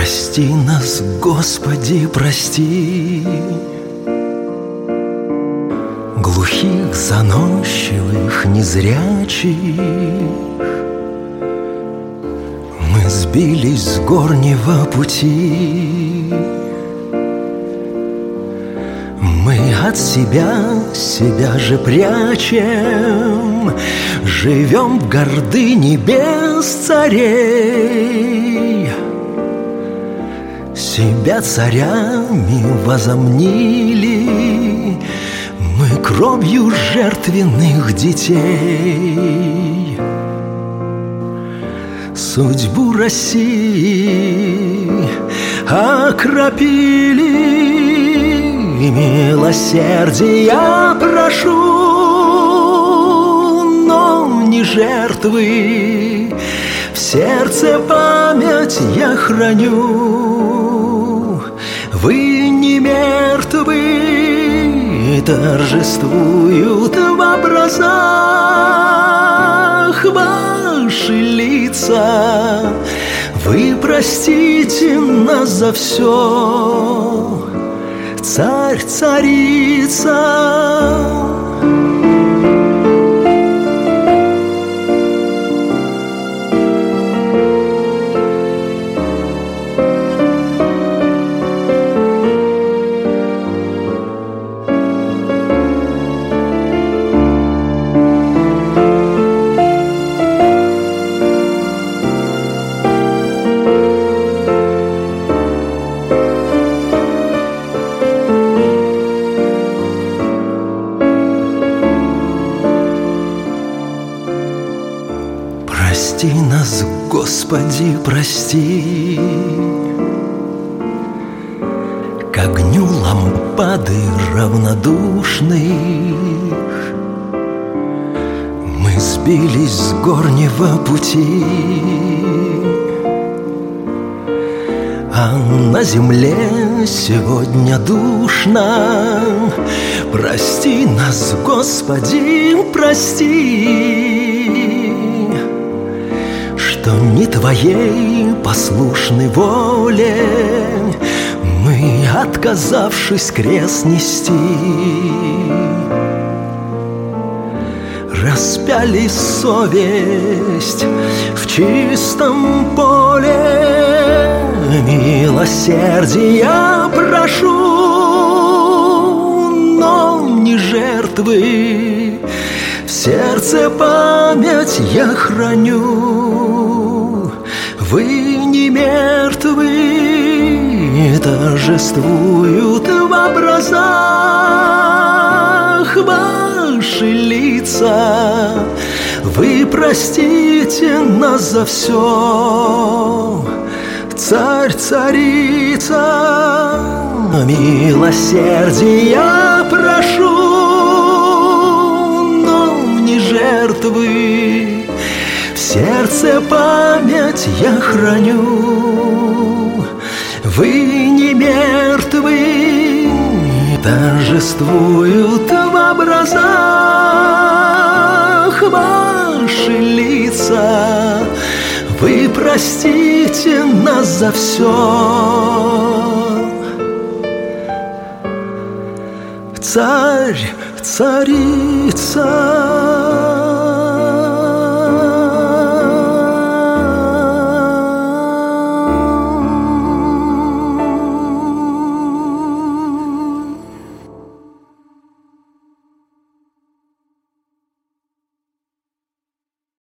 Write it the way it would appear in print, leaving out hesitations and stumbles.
Прости нас, Господи, прости, глухих, заносчивых, незрячих. Мы сбились с горнего пути, мы от себя же прячем, живем в гордыне без царей. Себя царями возомнили мы кровью жертвенных детей. Судьбу России окропили, милосердия прошу, но не жертвы, в сердце память я храню. Вы не мертвы, торжествуют в образах ваши лица. Вы простите нас за все, царь, царица. Прости нас, Господи, прости, к огню лампады равнодушных мы сбились с горнего пути, а на земле сегодня душно. Прости нас, Господи, прости, что не Твоей послушной воле мы, отказавшись крест нести, распяли совесть в чистом поле. Милосердия прошу, но не жертвы, в сердце память я храню. Вы не мертвы, торжествуют в образах ваши лица. Вы простите нас за все, царь, царица. Милосердия прошу, жертвы, в сердце память я храню. Вы не мертвы, торжествуют в образах ваши лица. Вы простите нас за все, царь, царица.